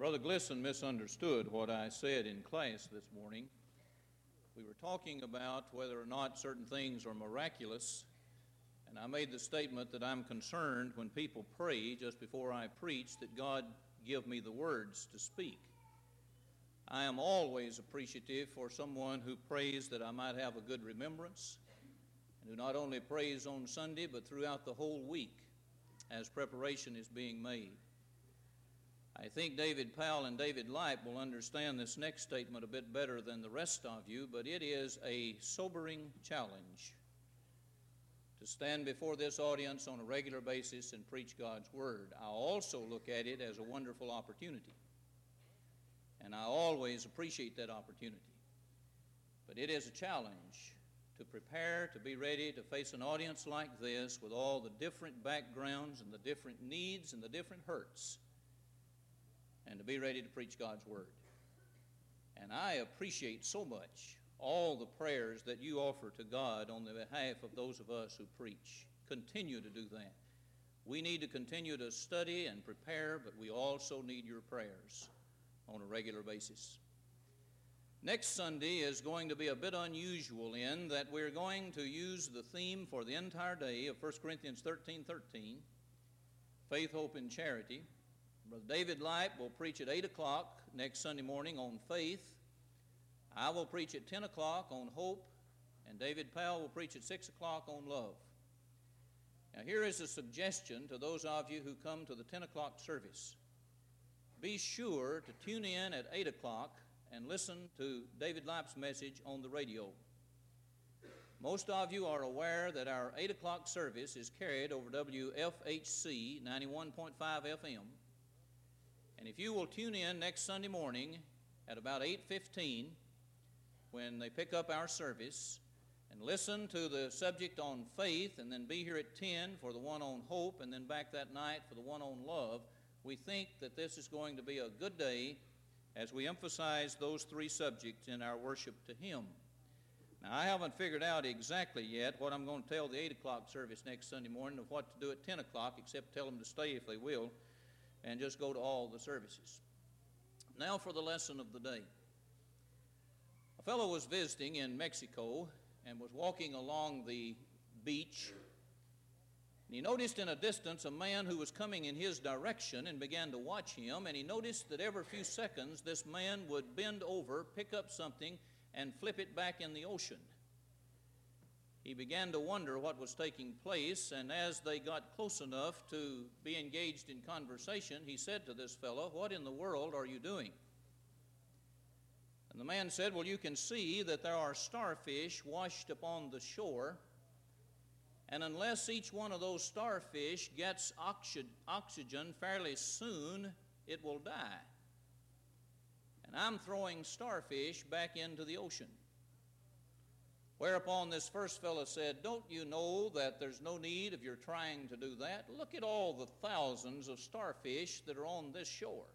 Brother Glisson misunderstood what I said in class this morning. We were talking about whether or not certain things are miraculous, and I made the statement that I'm concerned when people pray just before I preach that God give me the words to speak. I am always appreciative for someone who prays that I might have a good remembrance, and who not only prays on Sunday but throughout the whole week as preparation is being made. I think David Powell and David Lipe will understand this next statement a bit better than the rest of you, but it is a sobering challenge to stand before this audience on a regular basis and preach God's Word. I also look at it as a wonderful opportunity, and I always appreciate that opportunity. But it is a challenge to prepare, to be ready to face an audience like this with all the different backgrounds and the different needs and the different hurts, and to be ready to preach God's Word. And I appreciate so much all the prayers that you offer to God on the behalf of those of us who preach. Continue to do that. We need to continue to study and prepare, but we also need your prayers on a regular basis. Next Sunday is going to be a bit unusual in that we're going to use the theme for the entire day of 1 Corinthians 13:13, faith, hope, and charity. Brother David Lipe will preach at 8 o'clock next Sunday morning on faith. I will preach at 10 o'clock on hope, and David Powell will preach at 6 o'clock on love. Now here is a suggestion to those of you who come to the 10 o'clock service. Be sure to tune in at 8 o'clock and listen to David Lipe's message on the radio. Most of you are aware that our 8 o'clock service is carried over WFHC 91.5 FM. And if you will tune in next Sunday morning at about 8:15 when they pick up our service and listen to the subject on faith, and then be here at 10 for the one on hope, and then back that night for the one on love, we think that this is going to be a good day as we emphasize those three subjects in our worship to Him. Now, I haven't figured out exactly yet what I'm going to tell the 8 o'clock service next Sunday morning of what to do at 10 o'clock, except tell them to stay if they will, and just go to all the services. Now for the lesson of the day. A fellow was visiting in Mexico and was walking along the beach, and he noticed in a distance a man who was coming in his direction and began to watch him, and he noticed that every few seconds this man would bend over, pick up something, and flip it back in the ocean. He began to wonder what was taking place, and as they got close enough to be engaged in conversation, he said to this fellow, "What in the world are you doing?" And the man said, "Well, you can see that there are starfish washed upon the shore, and unless each one of those starfish gets oxygen fairly soon, it will die. And I'm throwing starfish back into the ocean." Whereupon this first fellow said, "Don't you know that there's no need of your trying to do that? Look at all the thousands of starfish that are on this shore.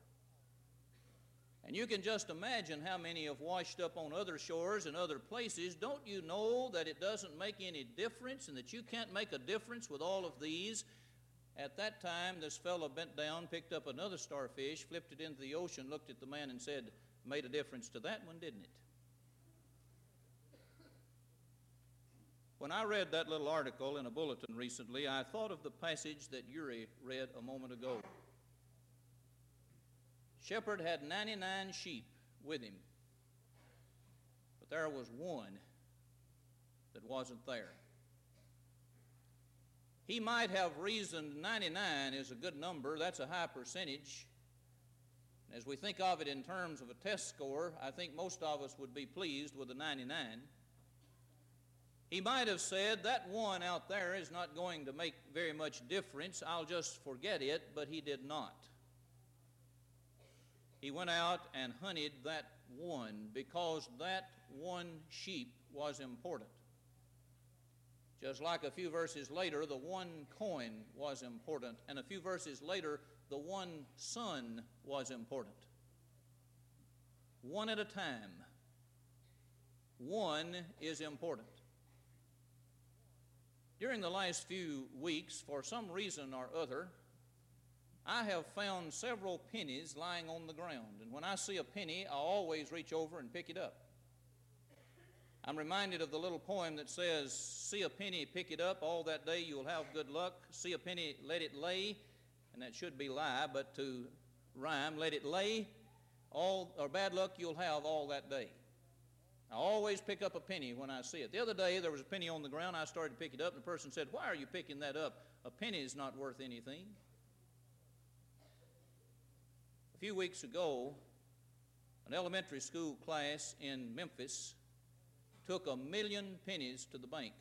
And you can just imagine how many have washed up on other shores and other places. Don't you know that it doesn't make any difference and that you can't make a difference with all of these?" At that time, this fellow bent down, picked up another starfish, flipped it into the ocean, looked at the man and said, "Made a difference to that one, didn't it?" When I read that little article in a bulletin recently, I thought of the passage that Uri read a moment ago. Shepherd had 99 sheep with him, but there was one that wasn't there. He might have reasoned 99 is a good number, that's a high percentage. And as we think of it in terms of a test score, I think most of us would be pleased with a 99. He might have said, "That one out there is not going to make very much difference, I'll just forget it," but he did not. He went out and hunted that one because that one sheep was important. Just like a few verses later, the one coin was important, and a few verses later, the one son was important. One at a time. One is important. During the last few weeks, for some reason or other, I have found several pennies lying on the ground, and when I see a penny, I always reach over and pick it up. I'm reminded of the little poem that says, see a penny, pick it up, all that day you'll have good luck. See a penny, let it lay, and that should be lie, but to rhyme, let it lay, all or bad luck you'll have all that day. I always pick up a penny when I see it. The other day there was a penny on the ground. I started to pick it up, and the person said, why are you picking that up? A penny is not worth anything. A few weeks ago, an elementary school class in Memphis took 1,000,000 pennies to the bank.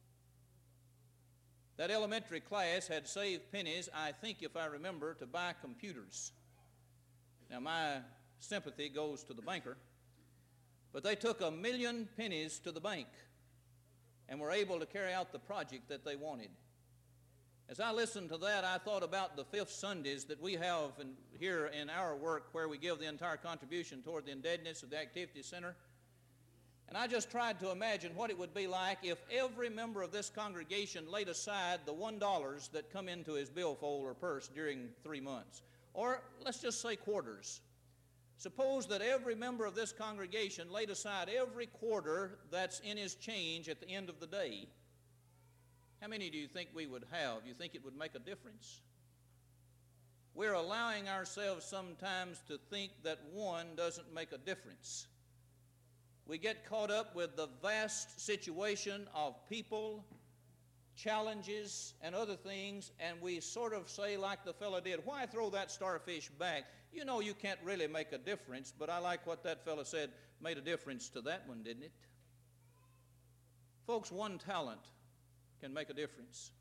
That elementary class had saved pennies, I think if I remember, to buy computers. Now my sympathy goes to the banker, but they took 1,000,000 pennies to the bank and were able to carry out the project that they wanted. As I listened to that, I thought about the fifth Sundays that we have here in our work where we give the entire contribution toward the indebtedness of the Activity Center. And I just tried to imagine what it would be like if every member of this congregation laid aside the $1 that come into his billfold or purse during 3 months. Or let's just say quarters. Suppose that every member of this congregation laid aside every quarter that's in his change at the end of the day. How many do you think we would have? You think it would make a difference? We're allowing ourselves sometimes to think that one doesn't make a difference. We get caught up with the vast situation of people, challenges, and other things, and we sort of say like the fellow did, why throw that starfish back? You know you can't really make a difference, but I like what that fellow said, made a difference to that one, didn't it? Folks, one talent can make a difference.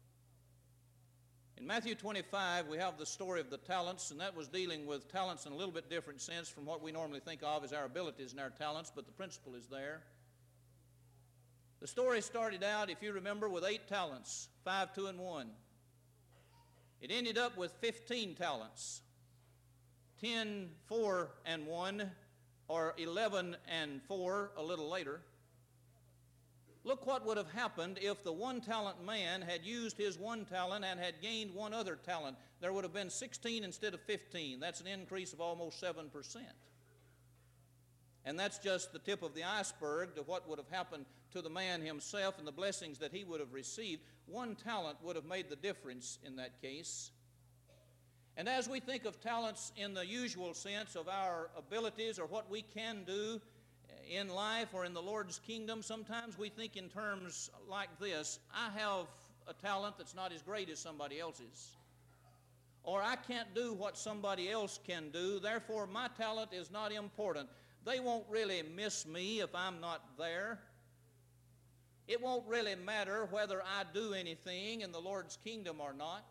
In Matthew 25, we have the story of the talents, and that was dealing with talents in a little bit different sense from what we normally think of as our abilities and our talents, but the principle is there. The story started out, if you remember, with 8 talents, 5, 2, and 1. It ended up with 15 talents, 10, 4, and 1, or 11 and 4 a little later. Look what would have happened if the one-talent man had used his one talent and had gained one other talent. There would have been 16 instead of 15. That's an increase of almost 7%. And that's just the tip of the iceberg to what would have happened to the man himself and the blessings that he would have received. One talent would have made the difference in that case. And as we think of talents in the usual sense of our abilities or what we can do in life or in the Lord's kingdom, sometimes we think in terms like this: I have a talent that's not as great as somebody else's, or I can't do what somebody else can do, therefore my talent is not important. They won't really miss me if I'm not there. It won't really matter whether I do anything in the Lord's kingdom or not.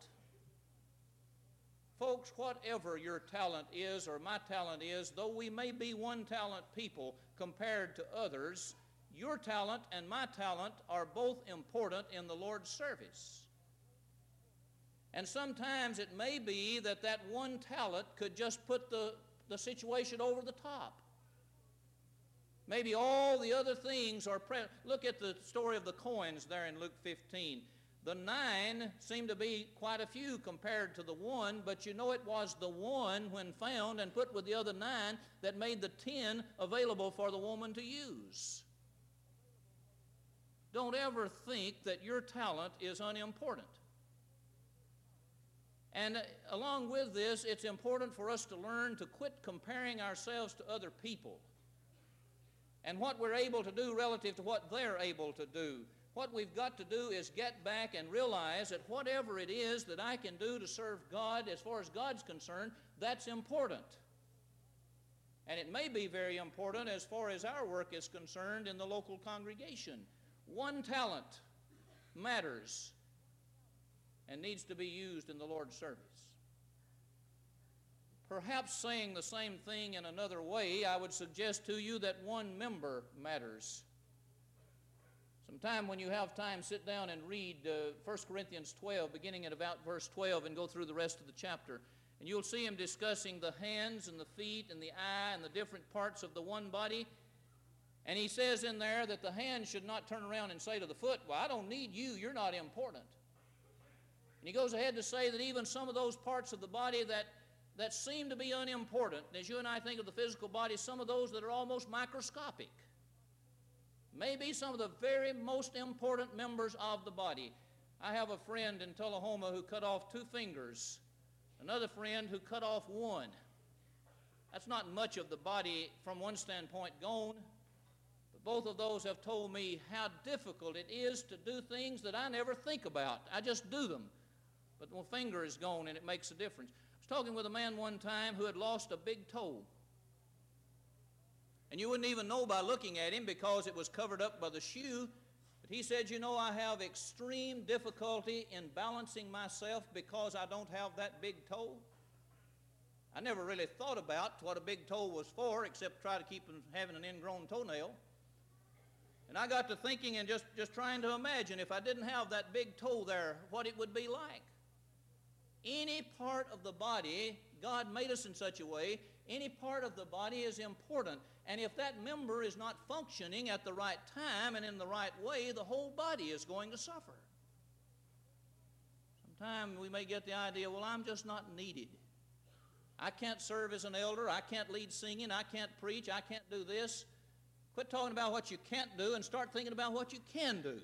Folks, whatever your talent is or my talent is, though we may be one-talent people compared to others, your talent and my talent are both important in the Lord's service. And sometimes it may be that that one talent could just put the situation over the top. Maybe all the other things are Look at the story of the coins there in Luke 15. The 9 seemed to be quite a few compared to the 1, but you know it was the 1 when found and put with the other 9 that made the 10 available for the woman to use. Don't ever think that your talent is unimportant. And along with this, it's important for us to learn to quit comparing ourselves to other people and what we're able to do relative to what they're able to do. What we've got to do is get back and realize that whatever it is that I can do to serve God, as far as God's concerned, that's important. And it may be very important as far as our work is concerned in the local congregation. One talent matters and needs to be used in the Lord's service. Perhaps saying the same thing in another way, I would suggest to you that one member matters. Sometime when you have time, sit down and read 1 Corinthians 12, beginning at about verse 12, and go through the rest of the chapter. And you'll see him discussing the hands and the feet and the eye and the different parts of the one body. And he says in there that the hand should not turn around and say to the foot, well, I don't need you, you're not important. And he goes ahead to say that even some of those parts of the body that seem to be unimportant, as you and I think of the physical body, some of those that are almost microscopic, may be some of the very most important members of the body. I have a friend in Tullahoma who cut off 2 fingers, another friend who cut off 1. That's not much of the body from one standpoint gone, but both of those have told me how difficult it is to do things that I never think about. I just do them. But one finger is gone and it makes a difference. I was talking with a man one time who had lost a big toe. And you wouldn't even know by looking at him because it was covered up by the shoe. But he said, you know, I have extreme difficulty in balancing myself because I don't have that big toe. I never really thought about what a big toe was for except try to keep from having an ingrown toenail. And I got to thinking and just trying to imagine if I didn't have that big toe there, what it would be like. Any part of the body, God made us in such a way, any part of the body is important. And if that member is not functioning at the right time and in the right way, the whole body is going to suffer. Sometimes we may get the idea, well, I'm just not needed. I can't serve as an elder. I can't lead singing. I can't preach. I can't do this. Quit talking about what you can't do and start thinking about what you can do.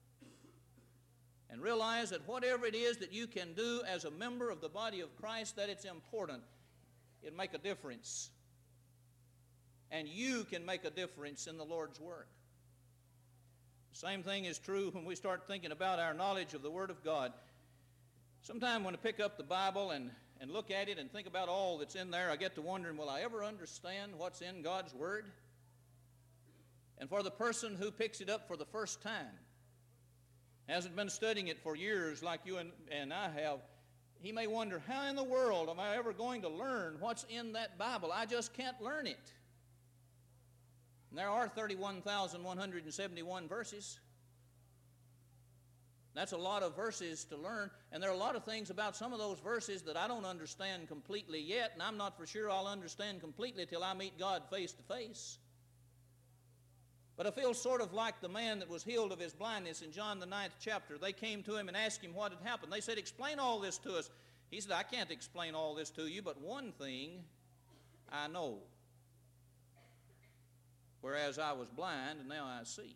And realize that whatever it is that you can do as a member of the body of Christ, that it's important. It'll make a difference. And you can make a difference in the Lord's work. The same thing is true when we start thinking about our knowledge of the Word of God. Sometimes when I pick up the Bible and look at it and think about all that's in there, I get to wondering, will I ever understand what's in God's Word? And for the person who picks it up for the first time, hasn't been studying it for years like you and I have, he may wonder, how in the world am I ever going to learn what's in that Bible? I just can't learn it. And there are 31,171 verses. That's a lot of verses to learn, and there are a lot of things about some of those verses that I don't understand completely yet, and I'm not for sure I'll understand completely till I meet God face to face. But I feel sort of like the man that was healed of his blindness in John the 9th chapter. They came to him and asked him what had happened. They said, explain all this to us. He said, I can't explain all this to you, but one thing I know. Whereas I was blind and now I see.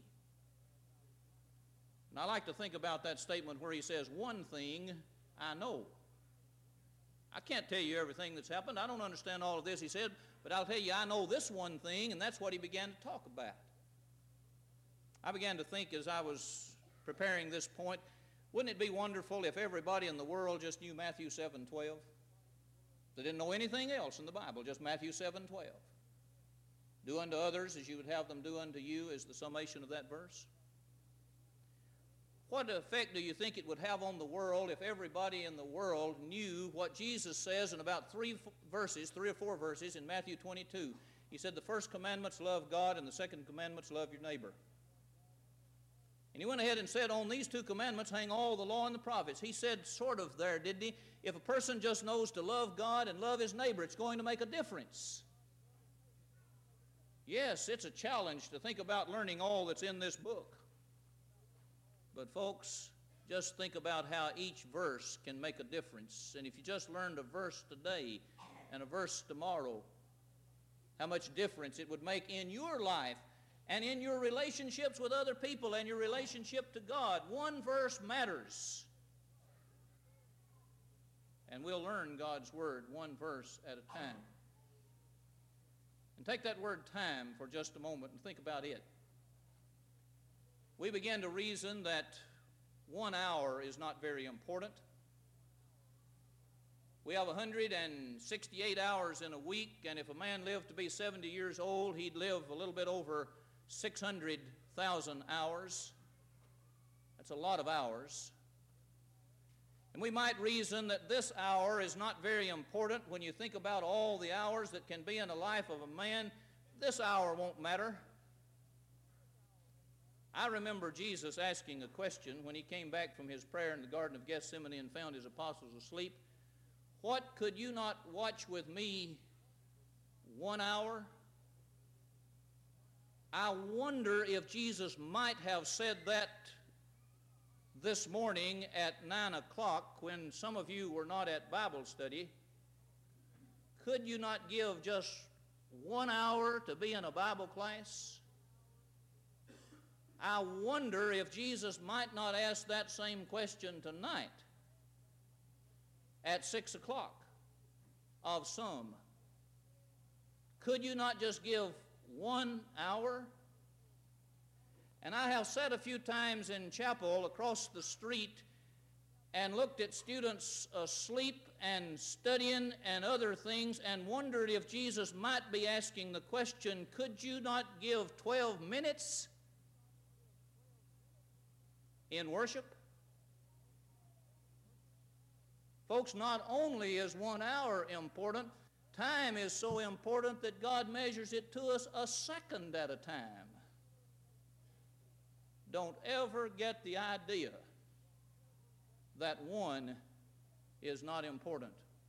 And I like to think about that statement where he says, one thing I know. I can't tell you everything that's happened. I don't understand all of this, he said, but I'll tell you I know this one thing, and that's what he began to talk about. I began to think as I was preparing this point, wouldn't it be wonderful if everybody in the world just knew Matthew 7:12? They didn't know anything else in the Bible, just Matthew 7:12. Do unto others as you would have them do unto you is the summation of that verse. What effect do you think it would have on the world if everybody in the world knew what Jesus says in about 3 or 4 verses in Matthew 22? He said the first commandment's love God and the second commandment's love your neighbor. And he went ahead and said, on these 2 commandments hang all the law and the prophets. He said sort of there, didn't he? If a person just knows to love God and love his neighbor, it's going to make a difference. Yes, it's a challenge to think about learning all that's in this book. But folks, just think about how each verse can make a difference. And if you just learned a verse today and a verse tomorrow, how much difference it would make in your life and in your relationships with other people and your relationship to God. One verse matters. And we'll learn God's Word one verse at a time. And take that word time for just a moment and think about it. We begin to reason that 1 hour is not very important. We have 168 hours in a week, and if a man lived to be 70 years old, he'd live a little bit over 600,000 hours. That's a lot of hours. And we might reason that this hour is not very important. When you think about all the hours that can be in the life of a man, this hour won't matter. I remember Jesus asking a question when he came back from his prayer in the Garden of Gethsemane and found his apostles asleep. What, could you not watch with me 1 hour? I wonder if Jesus might have said that this morning at 9 o'clock, when some of you were not at Bible study, could you not give just 1 hour to be in a Bible class? I wonder if Jesus might not ask that same question tonight at 6 o'clock of some. Could you not just give 1 hour? And I have sat a few times in chapel across the street and looked at students asleep and studying and other things and wondered if Jesus might be asking the question, could you not give 12 minutes in worship? Folks, not only is 1 hour important, time is so important that God measures it to us a second at a time. Don't ever get the idea that one is not important.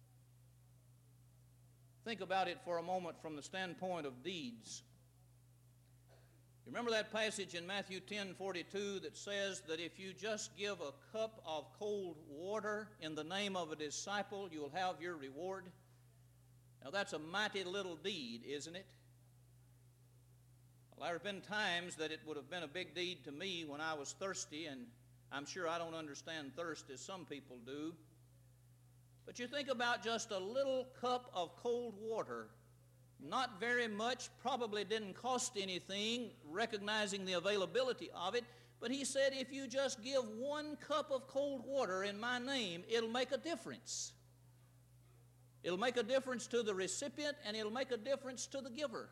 Think about it for a moment from the standpoint of deeds. You remember that passage in Matthew 10:42 that says that if you just give a cup of cold water in the name of a disciple, you'll have your reward? Now that's a mighty little deed, isn't it? Well, there have been times that it would have been a big deed to me when I was thirsty, and I'm sure I don't understand thirst as some people do. But you think about just a little cup of cold water, not very much, probably didn't cost anything, recognizing the availability of it, but he said if you just give 1 cup of cold water in my name, it'll make a difference. It'll make a difference to the recipient, and it'll make a difference to the giver.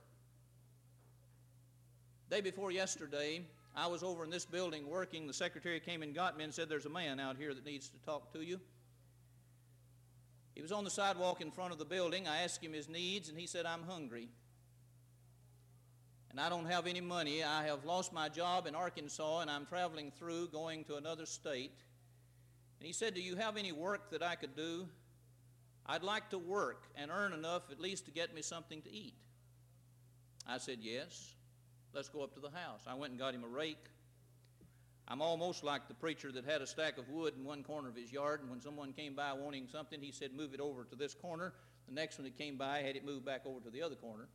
Day before yesterday, I was over in this building working. The secretary came and got me and said, there's a man out here that needs to talk to you. He was on the sidewalk in front of the building. I asked him his needs, and he said, I'm hungry. And I don't have any money. I have lost my job in Arkansas, and I'm traveling through, going to another state. And he said, do you have any work that I could do? I'd like to work and earn enough at least to get me something to eat. I said, yes. Let's go up to the house. I went and got him a rake. I'm almost like the preacher that had a stack of wood in one corner of his yard, and when someone came by wanting something, he said, move it over to this corner. The next one that came by had it moved back over to the other corner.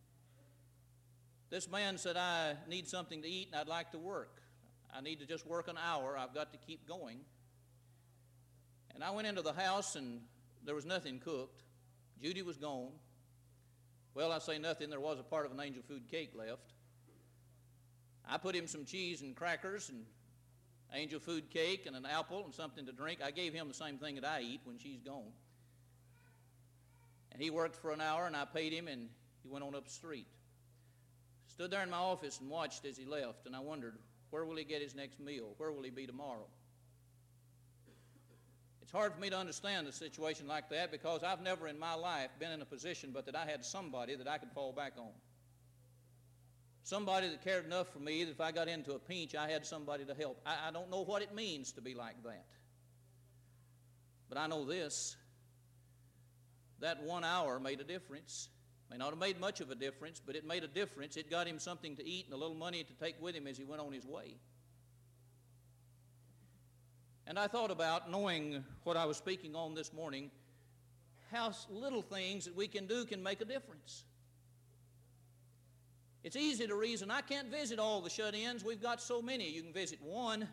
This man said, I need something to eat and I'd like to work. I need to just work an hour. I've got to keep going. And I went into the house and there was nothing cooked. Judy was gone. Well, I say nothing. There was a part of an angel food cake left. I put him some cheese and crackers and angel food cake and an apple and something to drink. I gave him the same thing that I eat when she's gone. And he worked for an hour, and I paid him, and he went on up the street. Stood there in my office and watched as he left, and I wondered, where will he get his next meal? Where will he be tomorrow? It's hard for me to understand a situation like that because I've never in my life been in a position but that I had somebody that I could fall back on. Somebody that cared enough for me that if I got into a pinch, I had somebody to help. I don't know what it means to be like that. But I know this, that 1 hour made a difference. May not have made much of a difference, but it made a difference. It got him something to eat and a little money to take with him as he went on his way. And I thought about, knowing what I was speaking on this morning, how little things that we can do can make a difference. It's easy to reason, I can't visit all the shut-ins. We've got so many. You can visit one.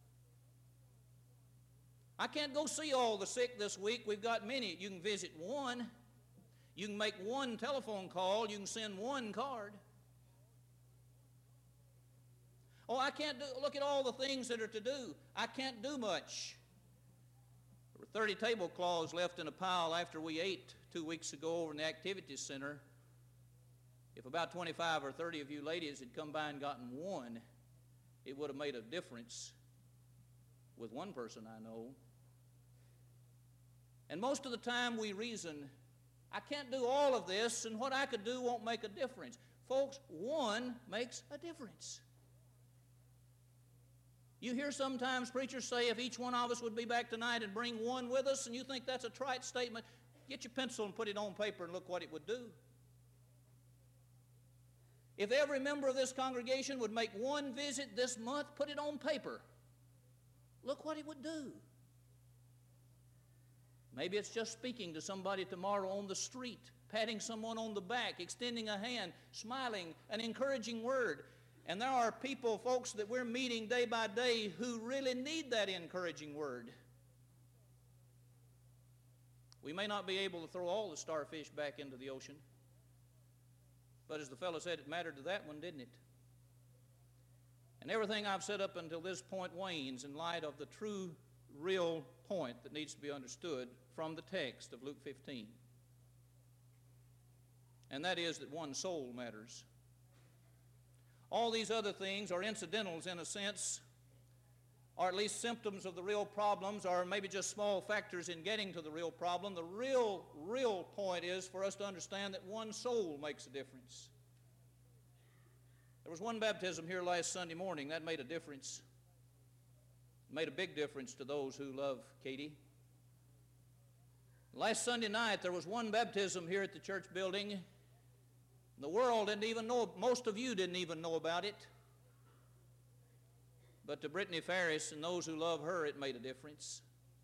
I can't go see all the sick this week. We've got many. You can visit one. You can make one telephone call. You can send one card. Oh, I can't look at all the things that are to do. I can't do much. There were 30 tablecloths left in a pile after we ate 2 weeks ago over in the activities center. If about 25 or 30 of you ladies had come by and gotten one, it would have made a difference with one person I know. And most of the time we reason, I can't do all of this, and what I could do won't make a difference. Folks, one makes a difference. You hear sometimes preachers say, if each one of us would be back tonight and bring one with us, and you think that's a trite statement, get your pencil and put it on paper and look what it would do. If every member of this congregation would make one visit this month, put it on paper. look what it would do. Maybe it's just speaking to somebody tomorrow on the street, patting someone on the back, extending a hand, smiling, an encouraging word. And there are people, folks, that we're meeting day by day who really need that encouraging word. We may not be able to throw all the starfish back into the ocean, but as the fellow said, it mattered to that one, didn't it? And everything I've said up until this point wanes in light of the true, real point that needs to be understood from the text of Luke 15. And that is that one soul matters. All these other things are incidentals in a sense, or at least symptoms of the real problems, or maybe just small factors in getting to the real problem. The real point is for us to understand that one soul makes a difference. There was one baptism here last Sunday morning. That made a difference. It made a big difference to those who love Katie. Last Sunday night, there was one baptism here at the church building. The world didn't even know, most of you didn't even know about it. But to Brittany Ferris and those who love her, it made a difference.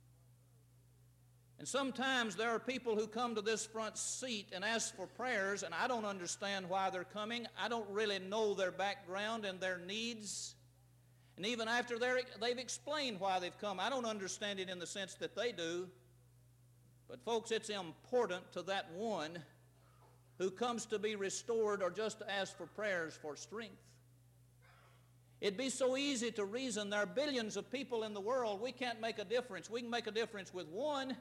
And sometimes there are people who come to this front seat and ask for prayers, and I don't understand why they're coming. I don't really know their background and their needs. And even after they've explained why they've come, I don't understand it in the sense that they do. But folks, it's important to that one who comes to be restored or just to ask for prayers for strength. It'd be so easy to reason there are billions of people in the world. We can't make a difference. We can make a difference with one.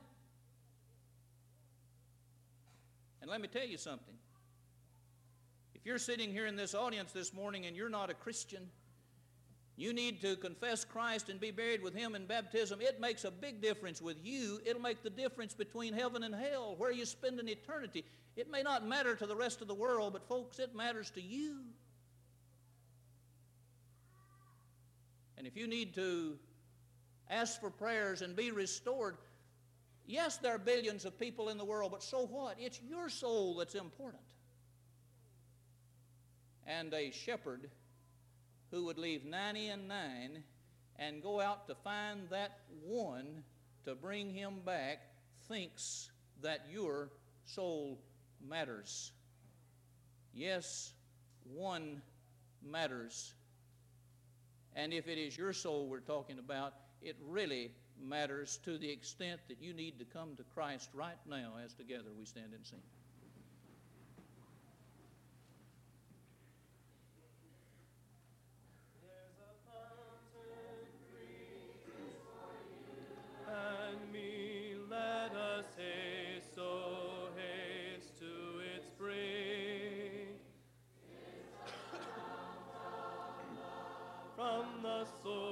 And let me tell you something. If you're sitting here in this audience this morning and you're not a Christian, you need to confess Christ and be buried with Him in baptism. It makes a big difference with you. It'll make the difference between heaven and hell, where you spend an eternity. It may not matter to the rest of the world, but folks, it matters to you. And if you need to ask for prayers and be restored, yes, there are billions of people in the world, but so what? It's your soul that's important. And a shepherd who would leave 99 and go out to find that one to bring him back thinks that your soul matters. Yes, one matters. And if it is your soul we're talking about, it really matters to the extent that you need to come to Christ right now as together we stand and sing. From the soul